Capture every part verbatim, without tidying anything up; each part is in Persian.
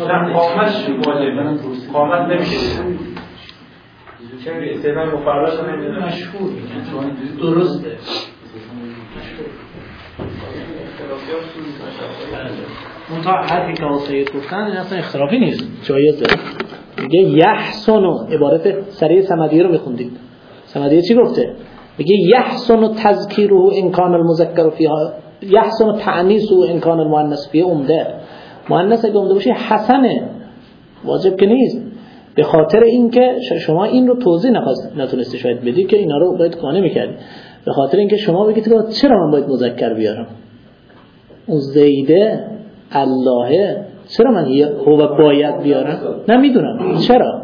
نه قامتش واجبه، قامت نمیشه چه میگه استعمال مفرد نمیدونه مشهور میگن درسته اون تا حرفی که آسایید گفتن این اصلا اختلافی نیست، جایزه. میگه یحسن، عبارت سریع صمدیه رو میخوندید. صمدیه چی گفته؟ میگه یحسن تذکیره ان کان المذکر فیها، یحسن تعنیسه ان کان المؤنث فیه عمده. مؤنث اگه عمده باشه حسنه، واجب که نیست. به خاطر اینکه شما این رو توضیح نخواست نتونستی شاید بدی که اینا رو باید قانع میکردی. به خاطر اینکه شما بگید که چرا من باید مذکر بیارم؟ اون زیده اللهه، چرا من هو باید بیارم؟ نمیدونم چرا.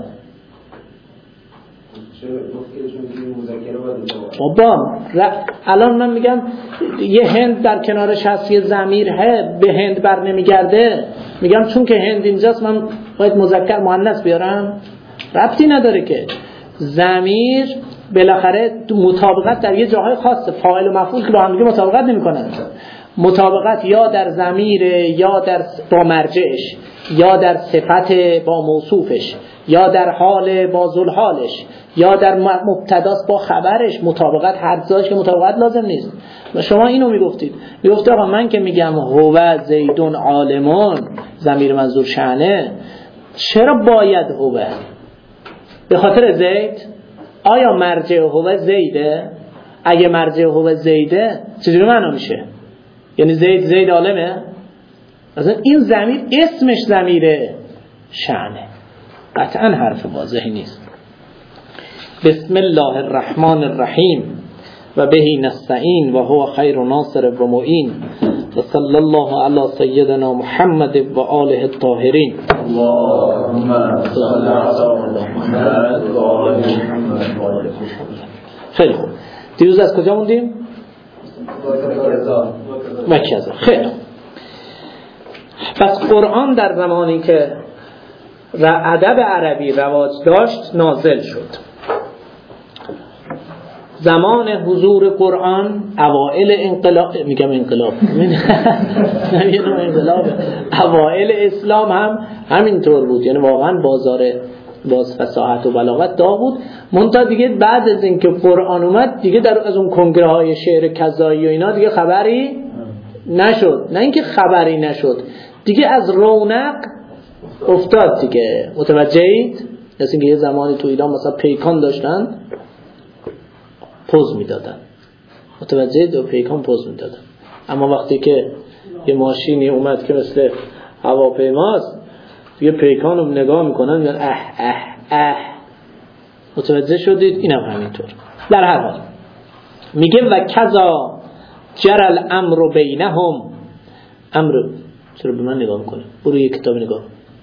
بابا الان من میگم یه هند در کنارش هست، یه ضمیره به هند بر نمیگرده، میگم چون که هند اینجاست من باید مذکر مؤنث بیارم؟ ربطی نداره که. ضمیر بالاخره مطابقت در یه جاهای خاصه، فاعل و مفعول که با هم دیگه مطابقت نمیکنن. مطابقت یا در ضمیر، یا در با مرجعش، یا در صفت با موصوفش، یا در حال با ذوالحالش، یا در مبتداست با خبرش. مطابقت هر جاش که مطابقت لازم نیست. و شما اینو میگفتید، میگفت آقا من که میگم هو زیدون عالمون، ضمیر منظور شأنه، چرا باید هو؟ به خاطر زید؟ آیا مرجع هو زیده؟ اگه مرجع هو زیده چجوری معنا میشه؟ یعنی زید زید عالمه؟ مثلا این ضمیر اسمش ضمیر شأنه، قطعا حرف واضحی نیست. بسم الله الرحمن الرحیم و بهی نستعین و هو خیر ناصر و معین و صلی الله علی سیدنا محمد و آله الطاهرین. اللهم صل علی محمد و آل محمد. خیلی خوب. دیروز از کجا موندیم؟ مکه. خیلی خوب. پس قرآن در زمانی که ادب عربی رواج داشت نازل شد. زمان حضور قرآن اوائل انقلاب، میگم انقلاب نمیگم انقلاب، اوائل اسلام هم همینطور بود. یعنی واقعا بازار باز فصاحت و بلاغت دا بود. منتها دیگه بعد از اینکه قرآن اومد دیگه در از اون کنگره های شعر کذایی و اینا دیگه خبری نشد. نه اینکه خبری نشد، دیگه از رونق افتاد دیگه. متوجهید؟ مثل اینکه یه زمانی تو ایران مثلا پیکان داشتن پوز میدادن، متوجهید؟ و پیکان پوز میدادن. اما وقتی که یه ماشینی اومد که مثل هواپیماست دیگه پیکان رو نگاه میکنن میگن اه اه اه. متوجه شدید؟ اینم همینطور. در هر حال میگه و کذا جرى الامر بینهم. امر چرا به من نگاه میکنه؟ برو یه کتاب نگاه.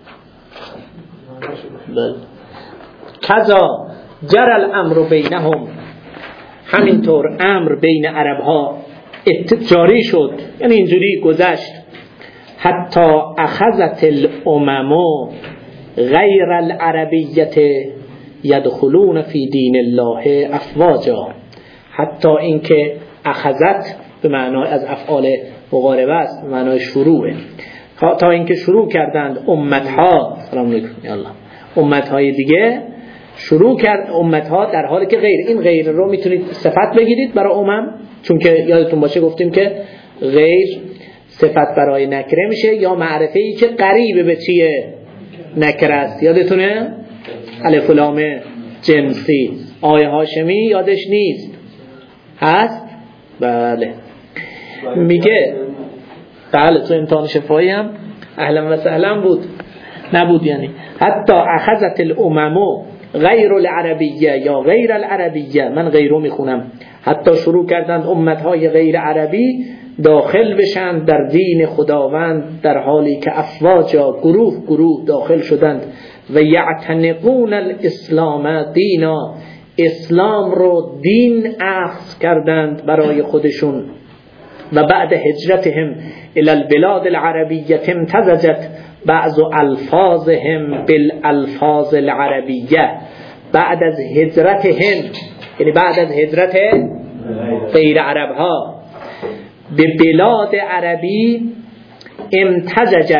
بله. کذا جرى الامر بینهم، همینطور امر بین عرب ها جاری شد، یعنی اینجوری گذشت. حتی اخذت الامم غیر العربیت یدخلون فی دین الله افواجا. حتی اینکه اخذت به معنای از افعال مقاربه است، به معنای شروعه. تا اینکه شروع کردند امتها، سلام علیکم یالله، امتهای دیگه شروع کرد، امتها در حالی که غیر، این غیر رو میتونید صفت بگیرید برای امم، چون که یادتون باشه گفتیم که غیر صفت برای نکره میشه یا معرفه ای که قریب به چیه؟ نکره است. یادتونه؟ الف و لام جنسی. آیه هاشمی یادش نیست؟ هست؟ بله. میگه بله تو امتحان شفایی هم اهلا و سهلا بود نبود. یعنی حتی اخذت الامم غیر العربیه یا غیر العربیه، من غیرو میخونم، حتی شروع کردند امتهای غیر عربی داخل بشن در دین خداوند در حالی که افواجا گروه گروه داخل شدند. و یعتنقون الاسلام دینا، اسلام رو دین اخذ کردند برای خودشون. و بعد هجرتهم الى البلاد العربیه امتزجت بعض الفاظهم بالالفاظ العربیه. بعد از هجرتهم، یعنی بعد از هجرت غیر عرب ها به بلاد عربی، امتزجت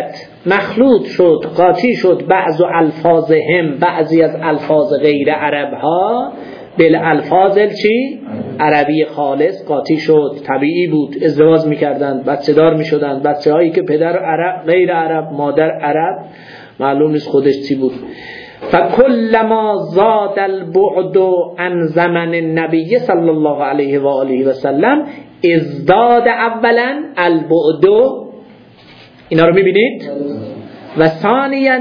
مخلوط شد، قاطی شد بعض الفاظهم، بعضی از الفاظ غیر عرب ها بل الفاظ چی؟ عربی خالص قاطی شد. طبیعی بود، ازدواج میکردند، بچه دار میشدند، بچه هایی که پدر عرب غیر عرب مادر عرب، معلوم نیست خودش چی بود. فکلما زاد البعد عن زمن النبی صلی الله علیه و آله و سلم ازداد اولا البعد، اینا رو میبینید، و ثانیا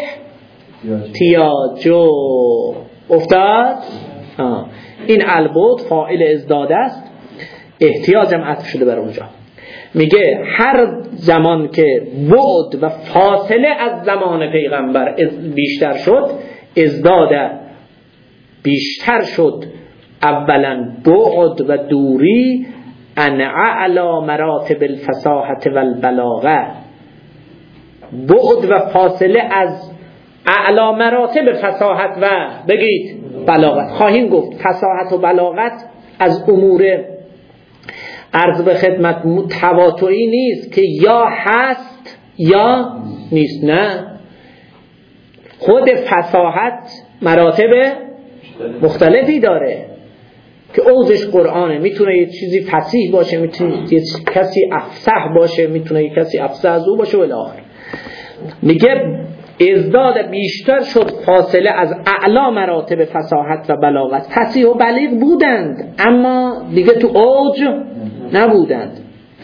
الاحتیاج افتاد. آه. این البعد فاعل ازداد است، احتیاجم عطف شده بر اونجا. میگه هر زمان که بعد و فاصله از زمان پیغمبر بیشتر شد، ازداد بیشتر شد اولا بعد و دوری ان اعلی مراتب الفصاحت و البلاغه، بعد و فاصله از اعلی مراتب فصاحت و بگید بلاغت. خواهیم گفت فصاحت و بلاغت از امور عرض به خدمت تواتری نیست که یا هست یا نیست، نه، خود فصاحت مراتب مختلفی داره که اوجش قرآنه. میتونه یه چیزی فصیح باشه، میتونه یه کسی افصح باشه، میتونه یه کسی افصح از او باشه و الی آخر. میگه ازداد بیشتر شد فاصله از اعلا مراتب فصاحت و بلاغت. فصیح و بلیغ بودند اما دیگه تو اوج نبودند.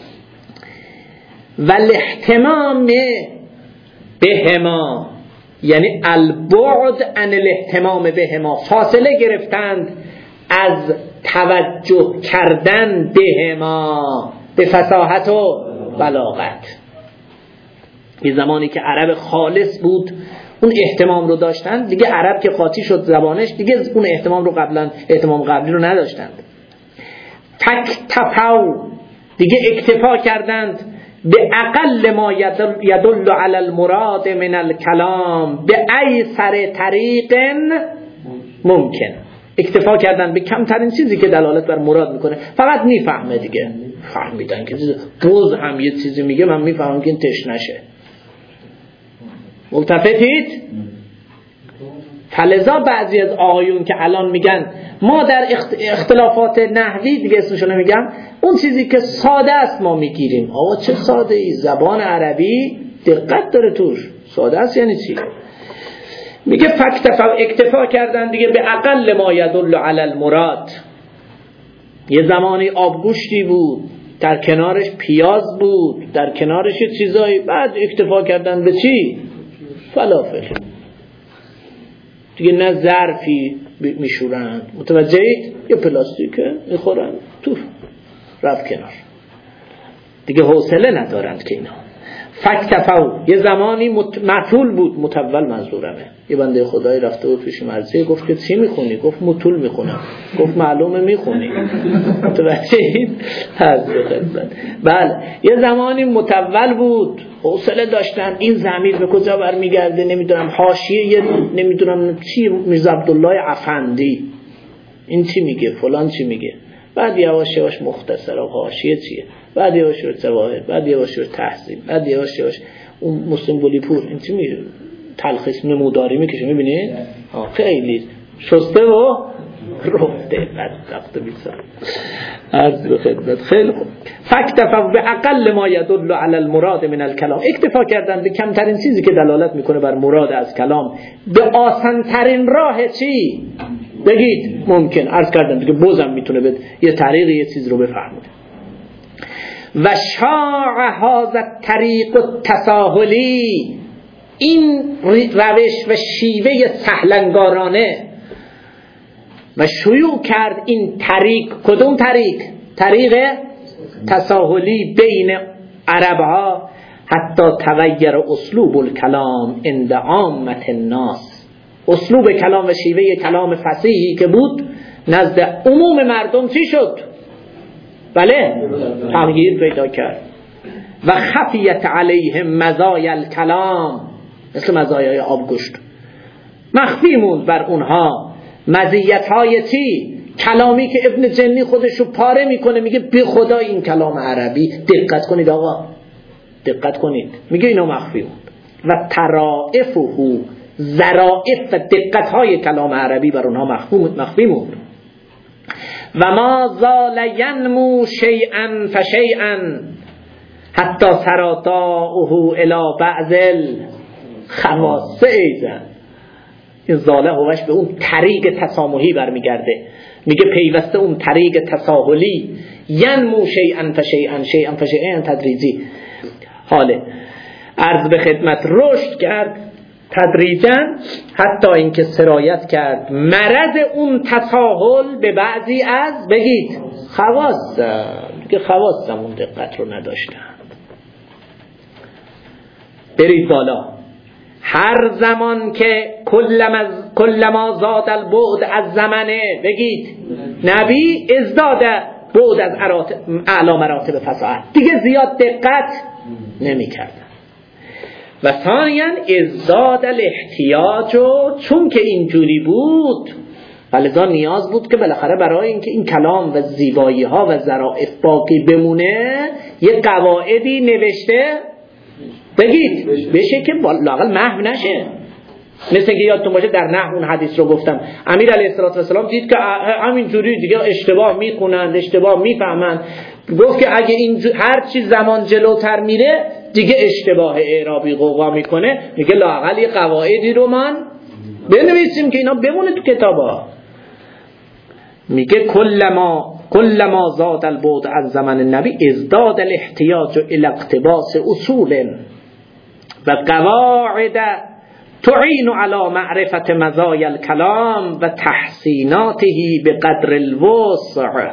و الاهتمام بهما یعنی البعد عن الاهتمام بهما، فاصله گرفتند از توجه کردن بهما، به فصاحت و بلاغت. یه زمانی که عرب خالص بود اون اهتمام رو داشتند، دیگه عرب که قاطی شد زبانش دیگه اون اهتمام رو قبلا اهتمام قبلی رو نداشتند. فاکتفوا دیگه اکتفا کردند به اقل ما یدل علی المراد من الکلام به ایسر طریق ممکن، اکتفا کردند به کمترین چیزی که دلالت بر مراد میکنه، فقط میفهمه دیگه. فهمیدن که بوز هم یه چیزی میگه من میفهمم که این تشنشه. ملتفتید؟ فلذا بعضی از آقایون که الان میگن ما در اختلافات نحوی دیگه اسمشو نمیگم، اون چیزی که ساده است ما میگیریم. آقا چه ساده ای؟ زبان عربی دقت داره توش. ساده است یعنی چی؟ میگه فاکتفا اکتفا کردن دیگه به اقل ما یدل علی المراد. یه زمانی آبگوشتی بود، در کنارش پیاز بود، در کنارش چیزایی، بعد اکتفا کردن به چی؟ فلافل. دیگه نه ظرفی میشورن، متوجهید؟ یه پلاستیکه میخورن تو رفت کنار، دیگه حوصله ندارند که اینا. فاکتفوا یه زمانی مت... مطول بود، متول منظورمه. یه بنده خدایی رفته بود پیش مرضی، گفت که چی میخونی؟ گفت مطول میخونم. گفت معلومه میخونی. متوجهید؟ بله یه زمانی متول بود، حوصله داشتن. این ضمیر به کجا برمیگرده نمیدونم، حاشیه یه نمیدونم چی میرزا عبدالله افندی این چی میگه، فلان چی میگه، بعد یواش یواش مختصر و حاشیه چیه، بعد یواش یواش ظواهر، بعد یواش یواش تحصیل، بعد یواش یواش اون مسلم بولی پور این چی میگه، تلخیص نموداری میکشه. میبینید خیلی شسته و رفته بدبخت بیچاره. عرض به خدمت. خیلی خوب. فاکتفوا به اقل ما یدل علی المراد من الکلام، اکتفا کردن به کمترین چیزی که دلالت میکنه بر مراد از کلام، به آسان ترین راه چی بگید ممکن. عرض کردم دیگه بازم میتونه به یه طریق یه چیز رو بفهمه. و شاع هذا الطریق التساهلی، این روش و شیوه سهلنگارانه و شیوع کرد این طریق. کدوم طریق؟ طریق تساهلی بین عربها، حتی تغییر اسلوب الکلام عند عامه الناس. اسلوب کلام و شیوه کلام فصیحی که بود نزد عموم مردم چی شد؟ بله تغییر پیدا کرد. و خفیت علیهم مزایا الکلام، مثل مزایای آبگوشت مخفی موند بر اونها مزیت های چی؟ کلامی که ابن جنی خودش رو پاره میکنه، میگه به خدا این کلام عربی، دقت کنید آقا دقت کنید، میگه اینا مخفی موند. و طرائفه، ظرائف و دقت‌های کلام عربی بر اونها مخفی موند. و ما زال ینمو شیئا فشیئا حتی سراتاؤه الی بعض الخواص. ایزن این زاله هوش به اون طریق تسامحی برمیگرده، میگه پیوسته اون طریق تساهلی، ینمو شیئا فشیئا، شیئا فشیئا تدریجی، حاله عرض به خدمت رشد کرد تدریجا حتی اینکه سرایت کرد مرض اون تساهل به بعضی از بگید خواص، که خواصم اون دقت رو نداشتن. برید بالا. هر زمان که کلما کلما زاد البعد از زمانه بگید نبی ازداد بعد از اعلی مراتب فصاحت، دیگه زیاد دقت نمی کردن. و ثانیاً ازداد الاحتیاج، چون که اینجوری بود ولذا نیاز بود که بالاخره برای اینکه این کلام و زیبایی ها و ظرافت باقی بمونه یه قواعدی نوشته بگید بشه که لااقل محو نشه. مثل که یادتون باشه در نحو اون حدیث رو گفتم، امیر علیه السلام دید که همینجوری دیگه اشتباه میخونند، اشتباه میفهمند، گفت که اگه این هر چی زمان جلوتر میره دیگه اشتباه اعرابی قوقا میکنه، میگه لااقل یه قواعدی رو من بنویسیم که اینا بمونه تو کتابا. میگه کلما کلما زاد البعد از زمان النبی ازداد الاحتیاج الى اقتباس اصول و قواعد تعین على معرفت مزایا الکلام و تحسیناته بقدر الوسع.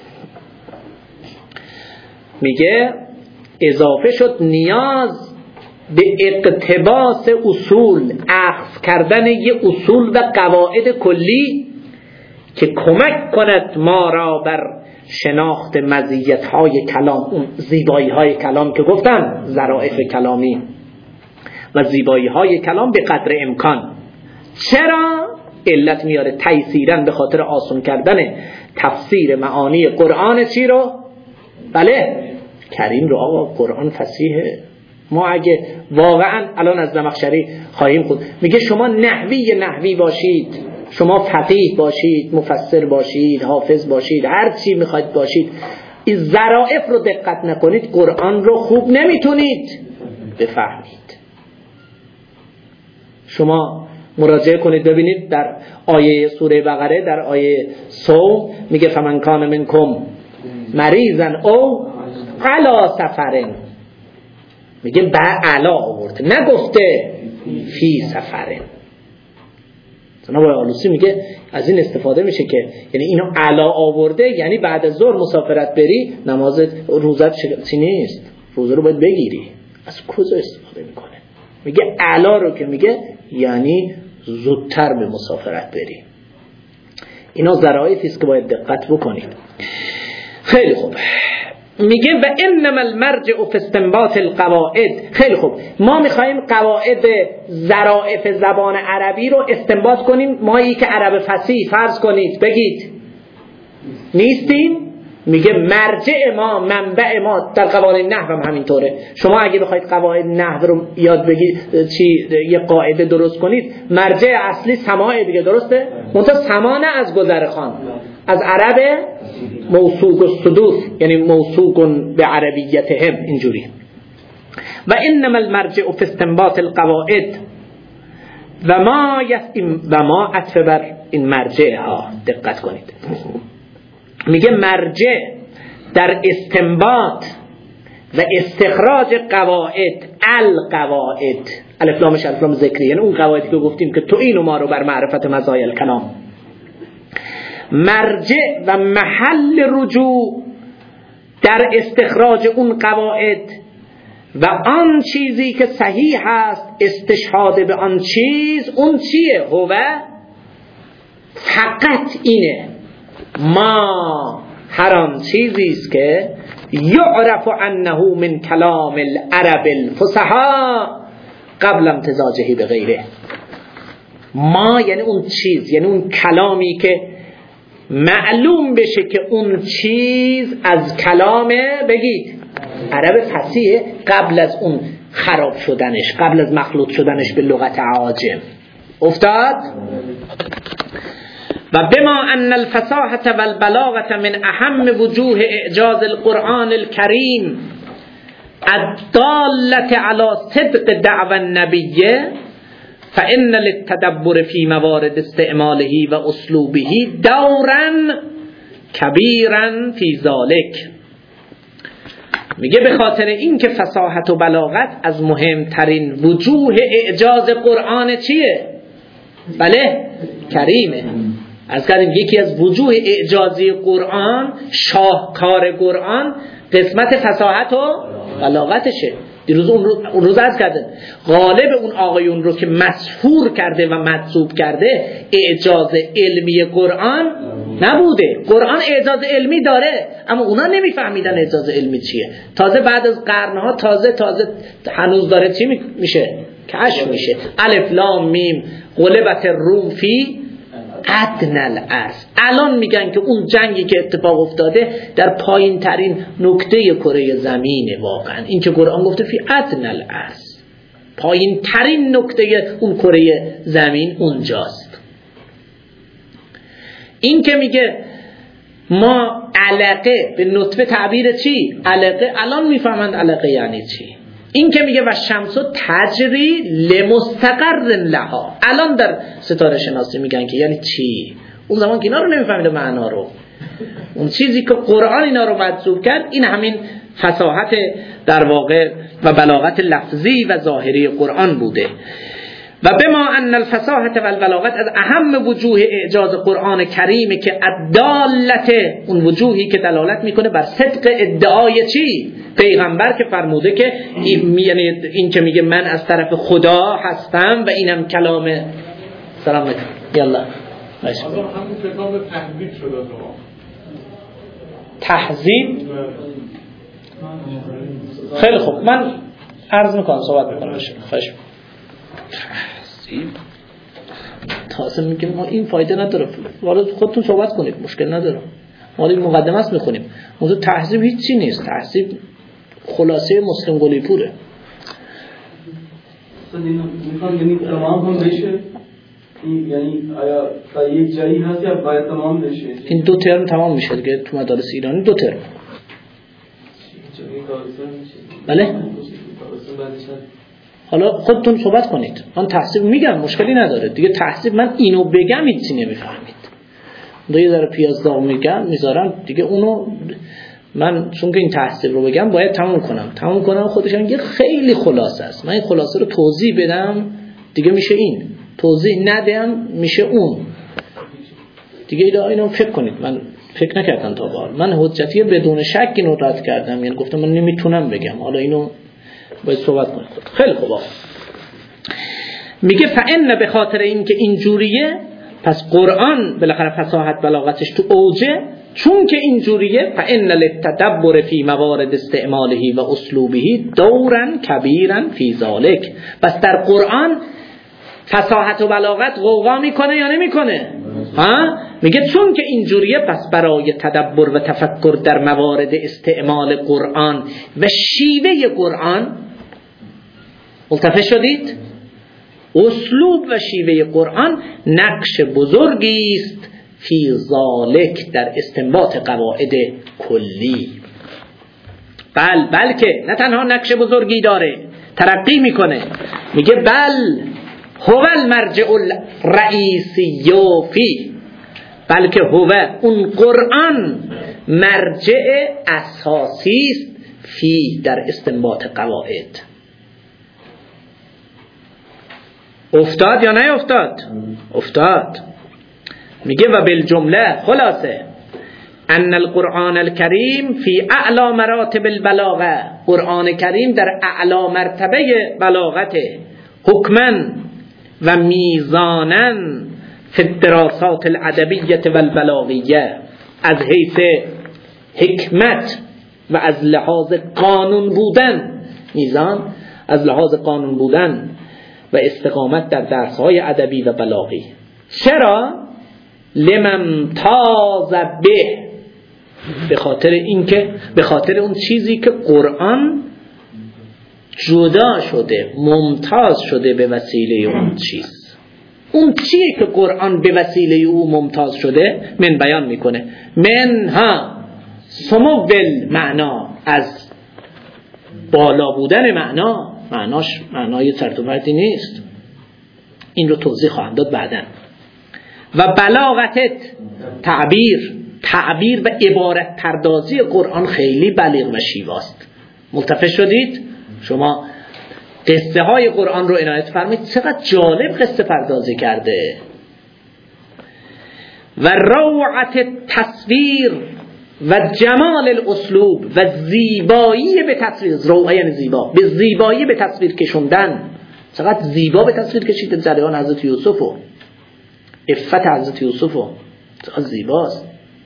میگه اضافه شد نیاز به اقتباس اصول، اخذ کردن یه اصول و قواعد کلی که کمک کند ما را بر شناخت مزیت‌های کلام، اون زیبایی‌های کلام که گفتم ظرافت کلامی و زیبایی‌های کلام به قدر امکان. چرا؟ علت میاره تیسیرن، به خاطر آسان کردن تفسیر معانی قرآن. چی رو؟ بله کریم رو. آقا قرآن فصیحه. ما اگه واقعا الان از زمخشری خواهیم خود میگه شما نحوی نحوی باشید، شما فقیه باشید، مفسر باشید، حافظ باشید، هر چی میخواید باشید، این ظرافت رو دقت نکنید قرآن رو خوب نمیتونید بفهمید. شما مراجعه کنید ببینید در آیه سوره بقره در آیه صوم میگه فمن کان منکم مریضا او علی سفرن، میگه با علا آورده، نگفته فی سفرن. جناب آلوسی میگه از این استفاده میشه که یعنی اینو علا آورده، یعنی بعد از ظهر مسافرت بری نمازت روزت چی نیست، روزه رو باید بگیری. از کجا استفاده میکنه؟ میگه علا رو که میگه یعنی زودتر به مسافرت بری. اینا ظرافتی است که باید دقت بکنید. خیلی خوب. میگه و انما المرجع فی استنباط القواعد. خیلی خوب، ما میخوایم قواعد ظرافت زبان عربی رو استنباط کنیم. مایی که عرب فصیح فرض کنید بگید نیستیم، میگه مرجع ما، منبع ما در قوانین نحو هم همینطوره. شما اگه بخواید قواعد نحو رو یاد بگید چی یه قاعده درست کنید، مرجع اصلی سماع دیگه، درسته؟ منتها سماع نه از گذرخان، از عرب موثوق الصدور، یعنی موثوق به عربیتهم اینجوری. و انما المرجع فی استنباط القواعد و ما یسیم و ما عطف بر این مرجع ها دقت کنید. میگه مرجع در استنباط و استخراج قواعد، القواعد الف لامش الف لام ذکری، یعنی اون قواعدی که گفتیم که تو اینو ما رو بر معرفت مزایا الکلام، مرجع و محل رجوع در استخراج اون قواعد و آن چیزی که صحیح است استشهاد به آن چیز، اون چیه؟ هو فقط اینه ما هر آن چیزی است که یعرف انه من کلام العرب الفصحا قبل امتزاجه به غیره. ما یعنی اون چیز، یعنی اون کلامی که معلوم بشه که اون چیز از کلام بگید عرب فصیح قبل از اون خراب شدنش، قبل از مخلوط شدنش به لغت عاجم افتاد. و بما ان الفصاحة والبلاغة من اهم وجوه اعجاز القرآن الكريم الدالة على صدق دعوى النبي فإن للتدبر في موارد استعماله و اسلوبه دورا کبیرا فی ذلک. میگه به خاطر این که فصاحت و بلاغت از مهمترین وجوه اعجاز قرآن چیه؟ بله کریمه. از کردیم یکی از وجوه اعجازی قرآن، شاهکار قرآن، قسمت فصاحت و بلاغتشه. دیروز اون روز, اون روز عرض کردن غالب اون آقایون رو که مسحور کرده و مجذوب کرده اعجاز علمی قرآن نبوده. قرآن اعجاز علمی داره اما اونا نمیفهمیدن اعجاز علمی چیه. تازه بعد از قرنها تازه تازه هنوز داره چی میشه؟ کشف میشه. الف لام میم غلبت الروم فی ادنی الارض. الان میگن که اون جنگی که اتفاق افتاده در پایین ترین نقطه کره زمینه. واقعا این که قرآن گفته فی ادنی الارض، پایین ترین نقطه اون کره زمین اونجاست. این که میگه ما علقه به نطفه تعبیر چی؟ علقه الان میفهمند علقه یعنی چی. این که میگه و شمسو تجری لمستقر لها، الان در ستاره شناسی میگن که یعنی چی. اون زمان که اینا رو نمیفهمیده معنا رو. اون چیزی که قرآن اینا رو مجذوب کرد این همین فصاحت در واقع و بلاغت لفظی و ظاهری قرآن بوده. و بما ان الفصاحت و البلاغت از اهم وجوه اعجاز قرآن کریمه که الدالت، اون وجوهی که دلالت میکنه بر صدق ادعای چی؟ پیغمبر که فرموده که این یعنی این که میگه من از طرف خدا هستم و اینم کلام سلام علیکم یالا باشه. همون کتاب تهذیب شده تو تهذیب. خیلی خوب من عرض میکنم صحبت میکنم خوش. تهذیب تازه میگیم ما این فایده نداره، وارد خودتون صحبت کنید مشکل نداره. ما این مقدمه است میخونیم. موضوع تهذیب هیچ چی نیست. تهذیب خلاصه مسلم قلی پوره. میخوام یعنی تمام هم بشه، یعنی آیا تا یک جایی هست یا باید تمام بشه؟ این دو ترم تمام میشه دیگه تو مدارس ایرانی دو ترم. بله حالا خودتون صحبت کنید. من تحصیل میگم مشکلی نداره دیگه. تحصیل من اینو بگم هیچی نمیفهمید. دو یه ذره پیاز داغ میگم میذارم دیگه اونو من چون که این تحصیل رو بگم باید تموم کنم. تموم کنم خودش هم یه خیلی خلاصه است. من این خلاصه رو توضیح بدم دیگه میشه این. توضیح ندم میشه اون. دیگه اینو فکر کنید. من فکر نکردم تا بار. من حجتی بدون شک اینو رد کردم. یعنی گفتم من نمیتونم بگم. حالا اینو باید صحبت کنید. خیلی خوب. میگه فإن به خاطر این که اینجوریه پس قرآن بالاخره فصاحت بلاغتش تو اوجه، چون که اینجوریه فإن للتدبر فی موارد استعماله و اسلوبه دورا کبیرا فی ذلک. پس در قرآن فصاحت و بلاغت غوغا میکنه یا نمیکنه؟ ها؟ میگه چون که اینجوریه پس برای تدبر و تفکر در موارد استعمال قرآن و شیوه قرآن ملتفت شدید؟ اسلوب و شیوه قرآن نقش بزرگی است فی ذالک در استنباط قواعد کلی. بل بلکه نه تنها نقش بزرگی داره، ترقی میکنه. میگه بل هو المرجع الرئیسی فی، بلکه هو اون قرآن مرجع اساسی است فی در استنباط قواعد. افتاد یا نه افتاد؟ افتاد. میگه و بالجمله خلاصه ان القرآن الکریم فی اعلی مراتب البلاغه، قرآن کریم در اعلی مرتبه بلاغت، حکما و میزانا فی الدراسات الادبیه و البلاغیه، از حیث حکمت و از لحاظ قانون بودن، میزان از لحاظ قانون بودن و استقامت در درس‌های ادبی و بلاغی. چرا؟ لمن تاز به، به خاطر اینکه به خاطر اون چیزی که قرآن جدا شده، ممتاز شده به وسیله اون چیز. اون چیه که قرآن به وسیله او ممتاز شده؟ من بیان میکنه. من ها سمو بل معنا، از بالا بودن معنا، معناش معنای چرت و پرتی نیست. این رو توضیح خواهم داد بعداً. و بلاغتت تعبیر، تعبیر و عبارت پردازی قرآن خیلی بلیغ و شیواست. ملتفت شدید؟ شما قصه های قرآن رو عنایت فرمایید، چقدر جالب قصه پردازی کرده. و روعت تصویر و جمال الاسلوب و زیبایی به تصویر، روعه یعنی زیبا، به زیبایی به تصویر کشوندن. چقدر زیبا به تصویر کشیده جریان حضرت یوسفو، عفت حضرت یوسفو، چقدر زیباست.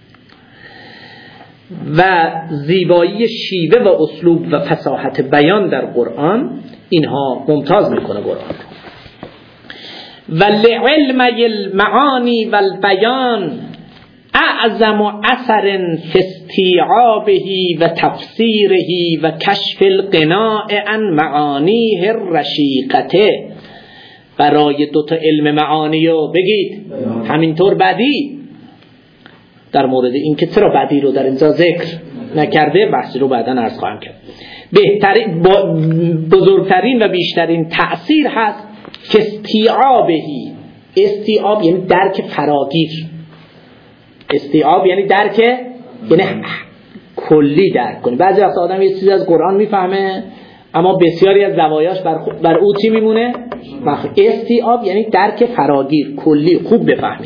و زیبایی شیوه و اسلوب و فصاحت بیان در قرآن، اینها ممتاز میکنه قرآن. و لعلم المعانی و البیان اعظم اثر فی استیعابه و تفسیره و کشف القناع عن معانیه الرشیقته. برای دوتا علم معانی رو بگید. همینطور بعدی در مورد این که چرا بعدی رو در اینجا ذکر نکرده، بحثی رو بعداً عرض خواهم کرد. بهترین، بزرگترین و بیشترین تأثیر هست که استیعابهی. استیعاب یعنی درک فراگیر. استیعاب یعنی درک، یعنی کلی درک کنی. بعضی وقت آدم یه چیزی از قرآن میفهمه اما بسیاری از زوایاش بر, بر او چی میمونه؟ استیعاب یعنی درک فراگیر، کلی، خوب بفهمی.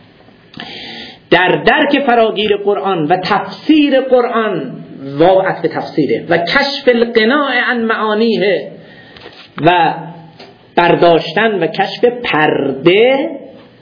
در درک فراگیر قرآن و تفسیر قرآن، واقعت به تفسیره، و کشف القناع عن معانیه، و برداشتن و کشف پرده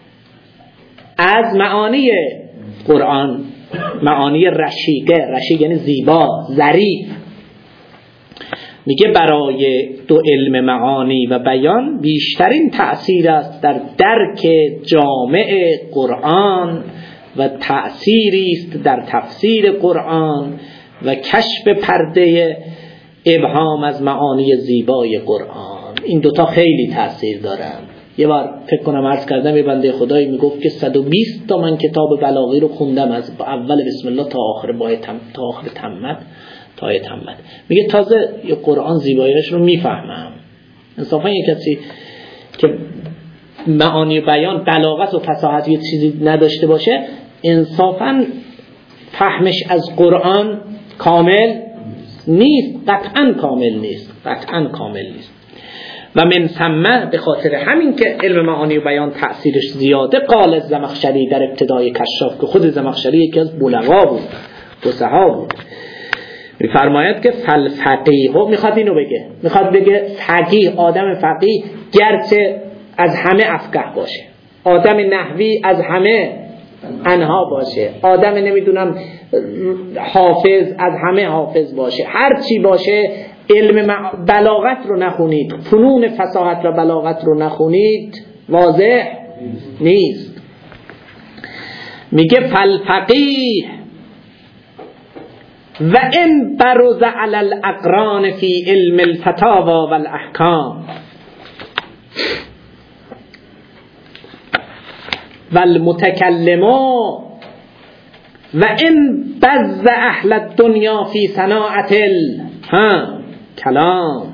از معانی قرآن، معانی رشیقه. رشیق یعنی زیبا، ظریف. میگه برای دو علم معانی و بیان بیشترین تأثیر است در درک جامع قرآن و تأثیری است در تفسیر قرآن و کشف پرده ابهام از معانی زیبای قرآن. این دوتا خیلی تأثیر دارن. یه بار فکر کنم عرض کردم یه بنده خدایی میگفت که صد و بیست تا من کتاب بلاغی رو خوندم، از اول بسم الله تا آخر با تم تا آخر تمت تا تمت. میگه تازه یه قرآن زیباییش رو میفهمم. انصافا یه کسی که معانی بیان، بلاغت و فصاحت یه چیزی نداشته باشه، انصافا فهمش از قرآن کامل نیست، قطعا کامل نیست، قطعا کامل نیست. و من ثم، به خاطر همین که علم معانی و بیان تأثیرش زیاده، قال زمخشری در ابتدای کشاف، که خود زمخشری یکی از بلغا بود، فصحا بود، میفرماید که فلفقیه، میخواد اینو بگه، میخواد بگه فقیه، آدم فقیه گرچه از همه افقه باشه، آدم نحوی از همه انها باشه، آدم نمیدونم حافظ از همه حافظ باشه، هر چی باشه، علم بلاغت رو نخونید، فنون فصاحت و بلاغت رو نخونید، واضح نیست. میگه فالفقیه و ان برز علی الاقران فی علم الفتاوا والاحکام والمتکلم و ان بز اهل الدنیا فی صناعت الکلام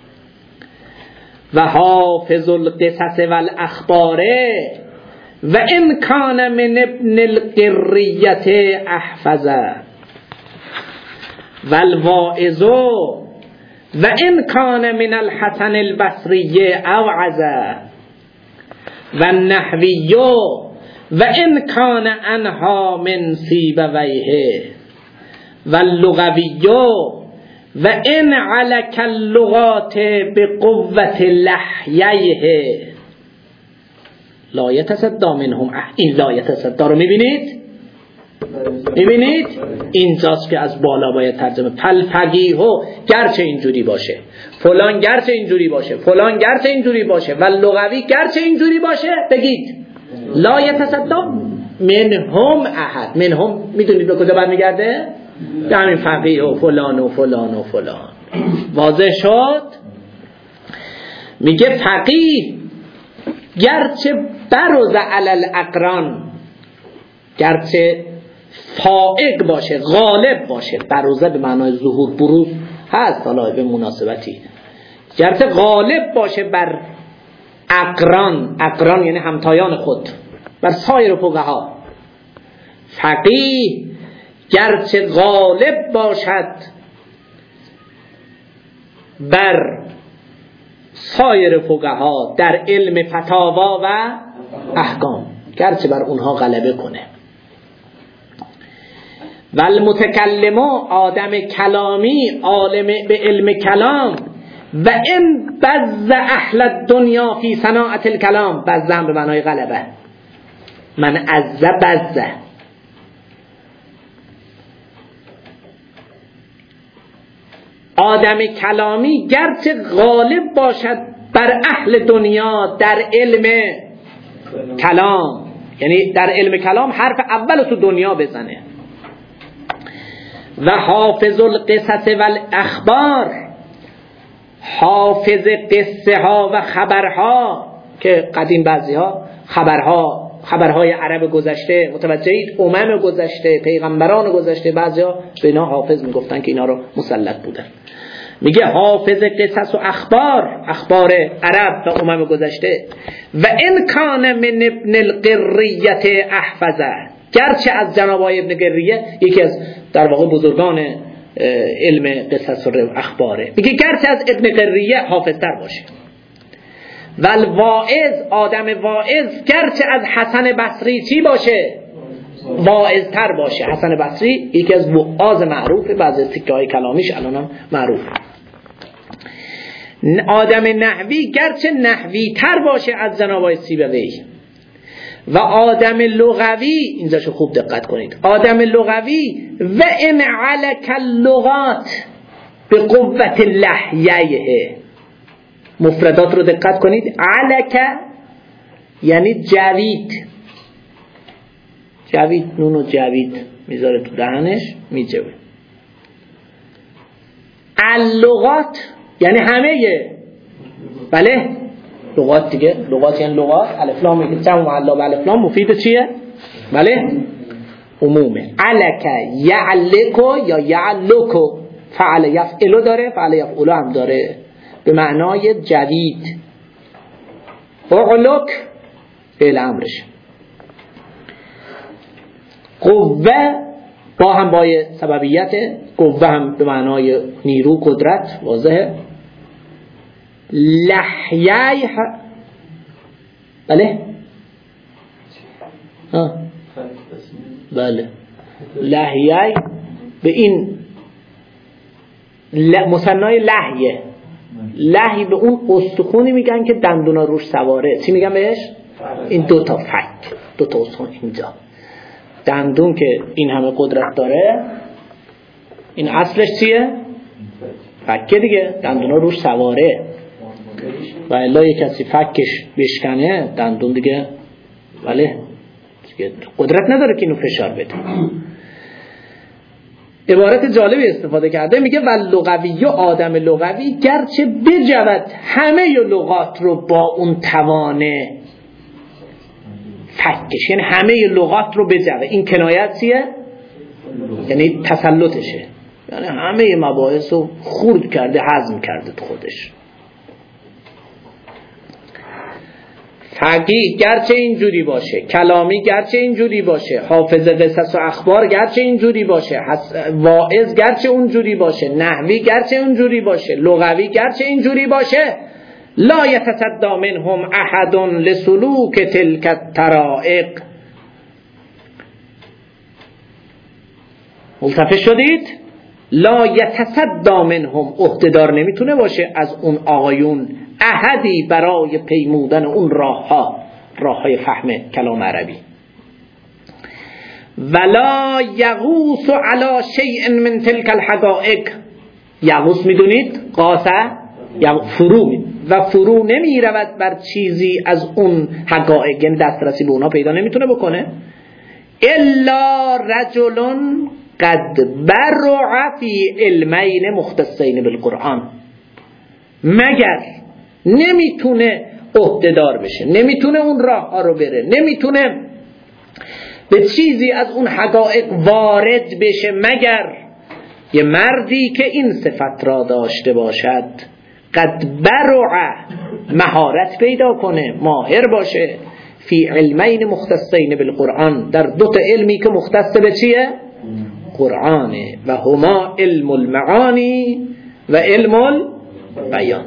و حافظ القصص والاخبار و ان کان من ابن القریت احفظ والواعظ و ان کان من الحسن البصری اوعظ و النحوی و ان کان انها من سیبویه و اللغوی و ان علک اللغات بقوت لحیه لا یتصدا منهم. این لا یتصدا رو میبینید؟ میبینید؟ اینجاست که از بالا باید ترجمه. پل فقیهو گرچه اینجوری باشه، فلان گرچه اینجوری باشه، فلان گرچه اینجوری باشه، و لغوی گرچه اینجوری باشه، بگید لا یتصدا منهم احد. منهم میدونید به کجا برمیگرده؟ به همین فقیه و فلان و فلان و فلان. واضح شد؟ میگه فقیه گرچه بروز علی الاقران، گرچه فائق باشه، غالب باشه، بروزه به معنای ظهور، بروز هست حالا به مناسبتی، گرچه غالب باشه بر اقران، اقران یعنی همتایان خود، بر سایر فقها، فقیه گرچه غالب باشد بر سایر فقها در علم فتاوا و احکام، گرچه بر اونها غلبه کنه. و المتکلم آدم کلامی، عالم به علم کلام، و این بز اهل الدنیا فی صناعت الکلام، بز هم به معنای غلبه، من عز بز، آدم کلامی گرچه غالب باشد بر اهل دنیا در علم کلام، یعنی در علم کلام حرف اول تو دنیا بزنه. و حافظ القصص والاخبار، حافظ قصه ها و خبرها، که قدیم بعضی ها خبرها خبرهای عرب گذشته متوجهید، امم گذشته، پیغمبران گذشته، بعضی ها به اینا حافظ میگفتن که اینا رو مسلط بودن. میگه حافظ قصص و اخبار، اخبار عرب و امم گذشته. و ان کان من ابن القریه احفظه، گرچه از جناب آقای ابن قریه یکی از در واقع بزرگان علم قصص و اخباره، میگه گرچه از ابن قریه حافظتر باشه. و الواعظ، آدم واعظ گرچه از حسن بصری چی باشه؟ واعظ تر باشه. حسن بصری یکی از وعاظ معروفه، بعضی تکه های کلامیش الان هم معروفه. آدم نحوی گرچه نحوی تر باشه از جناب آقای سیبوی. و آدم لغوی، اینجاشو خوب دقت کنید، آدم لغوی و ان علک اللغات به قوت لحیه، مفردات رو دقت کنید، علک یعنی جوید، جوید نونو جوید میذاره تو دهنش میجوه. اللغات یعنی همه، بله لغات دیگه، لغات یعنی لغات، الف لام میگه جمع معلا و الف لام مفید چیه؟ بله عمومه. علک یعلکو یا یعلکو، فعل یفعلو داره، فعل یفعلو هم داره به معنای جدید. اعلک فعل امرش. قوه با هم بای سببیت، قوه هم به معنای نیرو، قدرت، واضحه. لحیه، بله ها بله لحیه به این ل... مثنای لحیه، لحی به اون استخونی میگن که دندونا روش سواره، چی میگن بهش؟ این دو تا فک، دو تا استخون اینجا، دندون که این همه قدرت داره، این اصلش چیه؟ فکه دیگه، دندونا روش سواره. و الا یک کسی فکش بشکنه دندون دیگه بله قدرت نداره که اینو فشار بده. عبارت جالبی استفاده کرده، میگه و لغوی و آدم لغوی گرچه بجود همه لغات رو با اون توانه فکش، یعنی همه لغات رو بجوه. این کنایت چیه؟ یعنی تسلطشه، یعنی همه مباحث رو خورد کرده، هضم کرده تو خودش. فقیه گرچه اینجوری باشه، کلامی گرچه اینجوری باشه، حافظ قصص و اخبار گرچه اینجوری باشه، واعظ گرچه اونجوری باشه، نحوی گرچه اونجوری باشه، لغوی گرچه اینجوری باشه، لا یتصدی منهم احد لسلوک تلک الطرائق. ملتفت شدید؟ لا یتصدی منهم، عهده‌دار نمیتونه باشه از اون آقایون احدی برای پیمودن اون راه ها، راه های فهم کلام عربی. ولا یغوس علی شیء من تلک الحقائق، یغوس میدونید قاسه یا فرو، و فرو نمی رود بر چیزی از اون حقائق، یعنی دسترسی به اونها پیدا نمیتونه بکنه. الا رجل قد برع فی علمین مختصین بالقرآن، مگر نمیتونه عهده‌دار بشه، نمیتونه اون راه ها رو بره، نمیتونه به چیزی از اون حقایق وارد بشه مگر یه مردی که این صفت را داشته باشد. قد برع، مهارت پیدا کنه، ماهر باشه، فی علمین مختصین بالقرآن، در دو تا علمی که مختص به چیه؟ قرآنه. و هما علم المعانی و علم البیان.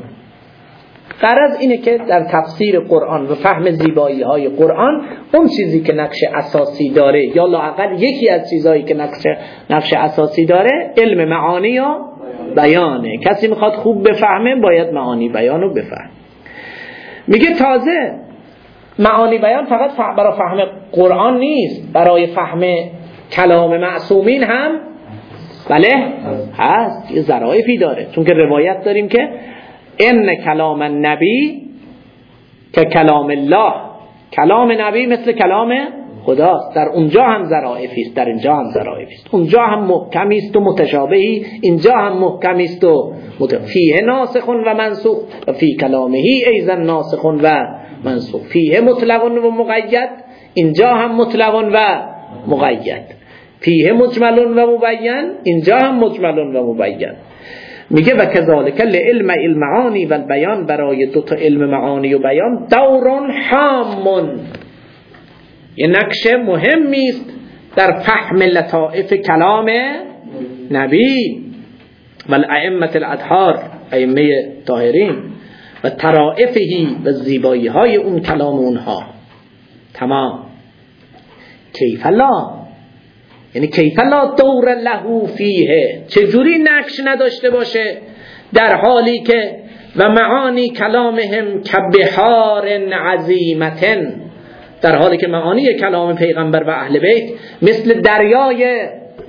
غرض اینه که در تفسیر قرآن و فهم زیبایی های قرآن اون چیزی که نقش اساسی داره یا لااقل یکی از چیزهایی که نقش نقش اساسی داره علم معانی و بیانه. کسی میخواد خوب بفهمه باید معانی بیان رو بفهم. میگه تازه معانی بیان فقط برای فهم قرآن نیست، برای فهم کلام معصومین هم بله هست، یه ظرافی داره. چون که روایت داریم که ان کلام النبی که کلام الله، کلام نبی مثل کلام خداست. در اونجا هم ظرافی است، در اینجا هم ظرافی است. اونجا هم محکمی است و متشابهی، اینجا هم محکمی است و مت... فیه ناسخ و منسوخ و فی کلامه ایضا ناسخ و منسوخ. فیه مطلق و مقید، اینجا هم مطلق و مقید. فیه مجمل و مبین، اینجا هم مجمل و مبین. میگه و کذالک لعلم المعانی و البیان، برای دو تا علم معانی و بیان دورون حامون، یه نقش مهمی است در فهم لطائف کلام نبی و الائمه الاطهار، ائمه طاهرین، و طرائفه و زیبایی های اون کلام اونها. تمام. کیف لا، یعنی کیف لا دور له فیه، چجوری نقش نداشته باشه در حالی که و معانی کلامهم کبحار عظیمتن، در حالی که معانی کلام پیغمبر و اهل بیت مثل دریای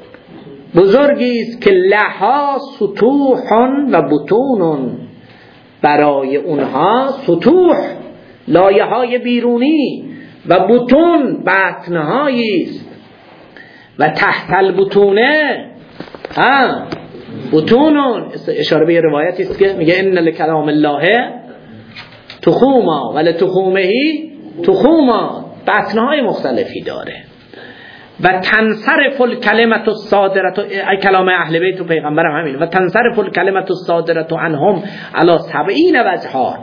بزرگی است که لها سطوح و بطون، برای اونها سطوح لایه های بیرونی و بطون بطنهایی است. و تحت البطونه ها بطونون، اشاره به روایتی است که میگه ان لکلام الله تخوما و لتخومه تخوما، بطنهای مختلفی داره. و تنصرف الکلمه الصادره، کلام اهل بیت و پیغمبر هم همین، و تنصرف الکلمه الصادره عنهم علی سبعین وجها،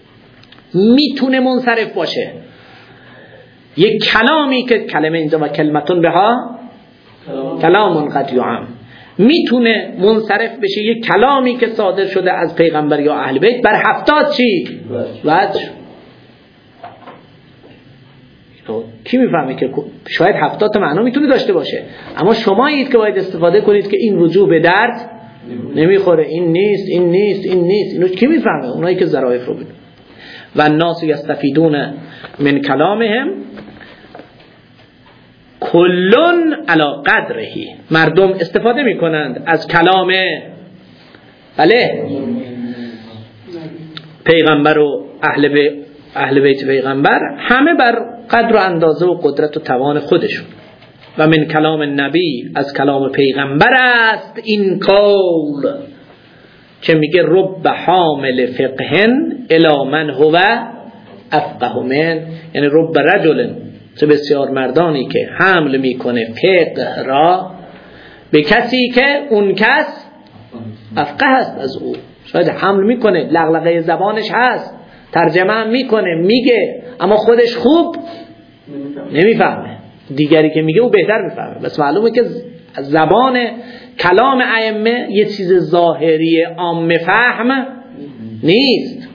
میتونه منصرف باشه یک کلامی که کلمه اینجا و کلمتون بها کلام قد یعم، میتونه منصرف بشه یک کلامی که صادر شده از پیغمبر یا اهل بیت بر هفتاد چی وجه. کی میفهمه که شاید هفتاد تا معنا میتونه داشته باشه، اما شمایید که باید استفاده کنید که این رجوع به درد نمیخوره، این نیست این نیست این نیست. اینو کی میفهمه؟ اونایی که ظرافت رو بدون. و الناس یستفیدون من کلامهم کلون علی قدرهی، مردم استفاده میکنند از کلام بله پیغمبر و اهل بیت اهل بیت پیغمبر، همه بر قدر و اندازه و قدرت و توان خودشون. و من کلام نبی، از کلام پیغمبر است این قول که میگه رب حامل فقهن الی من هو افقه من، یعنی رب رجل، چه بسیار مردانی که حمل میکنه فقه را به کسی که اون کس افقه هست از او. شاید حمل میکنه، لغلقه زبانش هست، ترجمه هم میکنه میگه، اما خودش خوب نمیفهمه، دیگری که میگه او بهتر میفهمه. بس معلومه که زبان کلام ائمه یه چیز ظاهری عام فهم نیست.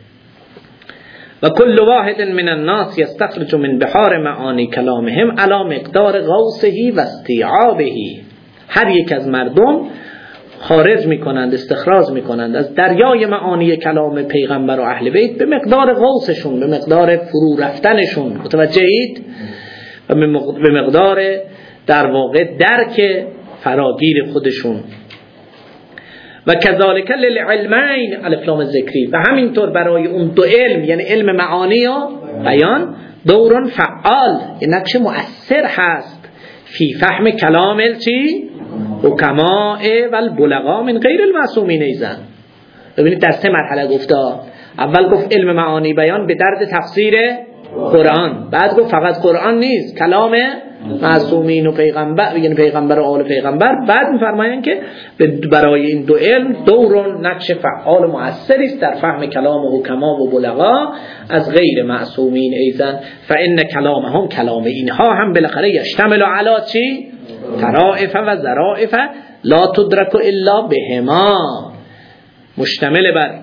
و کل واحد من الناس یستخرج من بحار معانی کلامهم علی مقدار غوصه و استیعابه، هر یک از مردم خارج میکنند، استخراج میکنند از دریای معانی کلام پیغمبر و اهل بیت به مقدار غوصشون، به مقدار فرو رفتنشون، متوجهید؟ و به مقدار در واقع درک فراگیر خودشون. و کذالک للعلمین الف لام ذکری، و همینطور برای اون دو علم، یعنی علم معانی و بیان، دورون فعال، یه نقش مؤثر هست فی فهم کلام چی؟ حکماء و البلغاء من غیر المعصومین ایزن. ببینید در سه مرحله گفته. اول گفت علم معانی بیان به درد تفسیر قرآن، بعد گفت فقط قرآن نیست، کلام معصومین و پیغمبر، یعنی پیغمبر و آل پیغمبر. بعد می‌فرمایند که برای این دو علم دور و نقش فعال و مؤثری است در فهم کلام حکما و بلغا از غیر معصومین ایضا، فان کلامهم، کلام اینها هم بالاخره یشتمل علی چی؟ طرائف و ظرائف لا تدرک الا بهما، مشتمل بر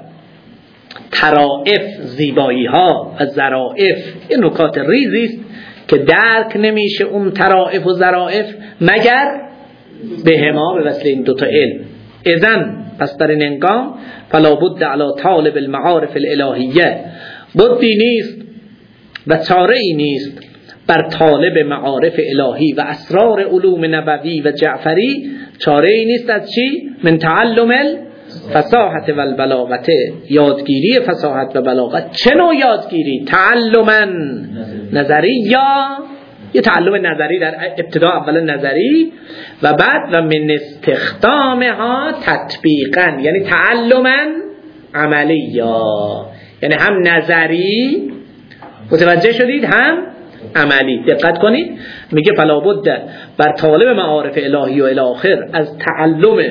طرائف، زیبایی ها و ظرائف، این نکات ریزی است که درک نمیشه اون طرائف و ظرائف مگر بهما، به وسیله این دوتا علم. اذن پس در این انگام فلا بد علی طالب المعارف الالهیه، بدی نیست و چاره ای نیست بر طالب معارف الهی و اسرار علوم نبوی و جعفری، چاره ای نیست از چی؟ من تعلم فصاحت و البلاغت، یادگیری فصاحت و بلاغت. چه نوع یادگیری؟ تعلما نظری، یا یه تعلم نظری در ابتدا، اولا نظری و بعد و من استخدامها تطبیقا، یعنی تعلما عملی، یا یعنی هم نظری، متوجه شدید، هم عملی. دقت کنید، میگه فلا بد بر طالب معارف الهی و الاخر از تعلم،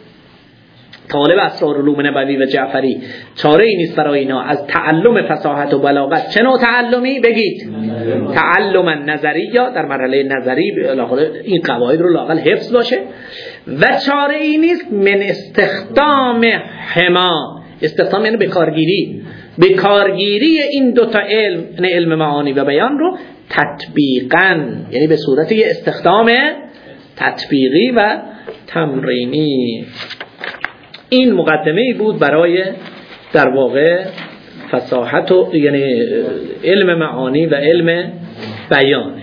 طالب اسرار علوم نبوی و جعفری، چاره ای نیست برای اینا از تعلم فصاحت و بلاغت. چه نوع تعلمی؟ بگید تعلم نظری، یا در مرحله نظری این قواعد رو لااقل حفظ باشه، و چاره ای نیست من استخدام هما، استخدام یعنی بکارگیری، بکارگیری این دوتا علم، یعنی علم معانی و بیان رو تطبیقاً، یعنی به صورت یه استخدام تطبیقی و تمرینی. این مقدمه بود برای در واقع فصاحت و یعنی علم معانی و علم بیانه.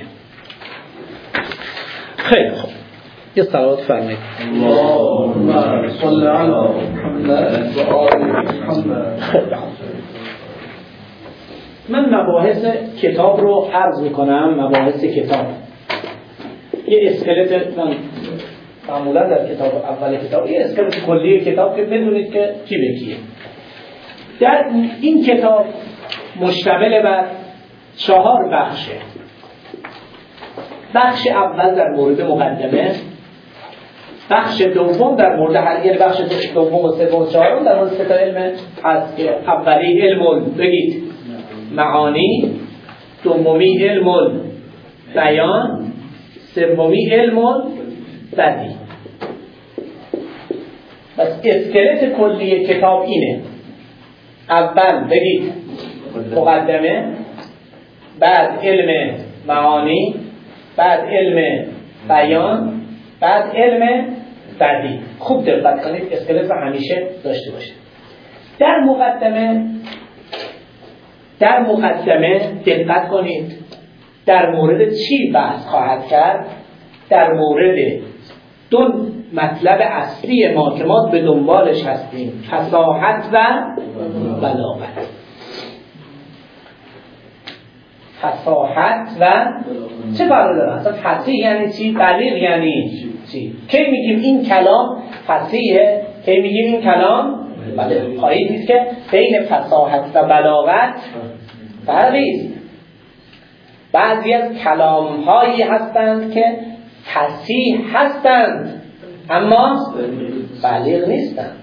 خیلی خوب، یه صلوات فرمایید. اللهم صل علی محمد و آل محمد. من مباحث کتاب رو عرض میکنم. مباحث کتاب یه اسکلت من معمولا در کتاب اول کتاب یه اسکلت کلی کتاب که بدونید که چی به کیه. در این کتاب مشتمل بر چهار بخشه. بخش اول در مورد مقدمه، بخش دوم در مورد هر، یعنی بخش دوم و سوم و چهارم در مورد سه تا علم هست که اولی علم بگید معانی، دومی علم بیان، سومی علم بدی. پس اسکلت کلی کتاب اینه: اول بگید مقدمه، بعد علم معانی، بعد علم بیان، بعد علم بدی. خوب دقت کنید، اسکلت رو همیشه داشته باشید. در مقدمه در مقدمه دقت کنید در مورد چی بحث خواهد کرد؟ در مورد دو مطلب اصلی ما که ما به دنبالش هستیم، فصاحت و بلاغت. فصاحت و چه فرقی داره؟ اصلا فصیح یعنی چی؟ بلیغ یعنی چی؟ کی میگیم این کلام فصیحه؟ کی میگیم این کلام بلیغ؟ خواهید دید که بین فصاحت و بلاغت فرقی است. بعضی از کلام هایی هستند که فصیح هستند اما بلیغ نیستند.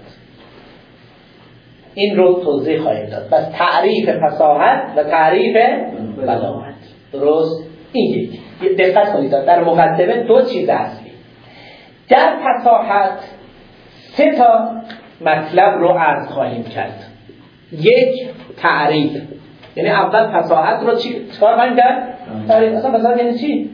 این رو توضیح خواهیم داد. بس تعریف فصاحت و تعریف بلاغت درست این یکی. دقت کنید در مقدمه دو چیز اصلی. در فصاحت سه تا مطلب رو عرض خواهیم کرد. یک، تعریف، یعنی اول فصاحت رو چی کار خواهیم کرد؟ تعریف. اصلا فصاحت یعنی چی؟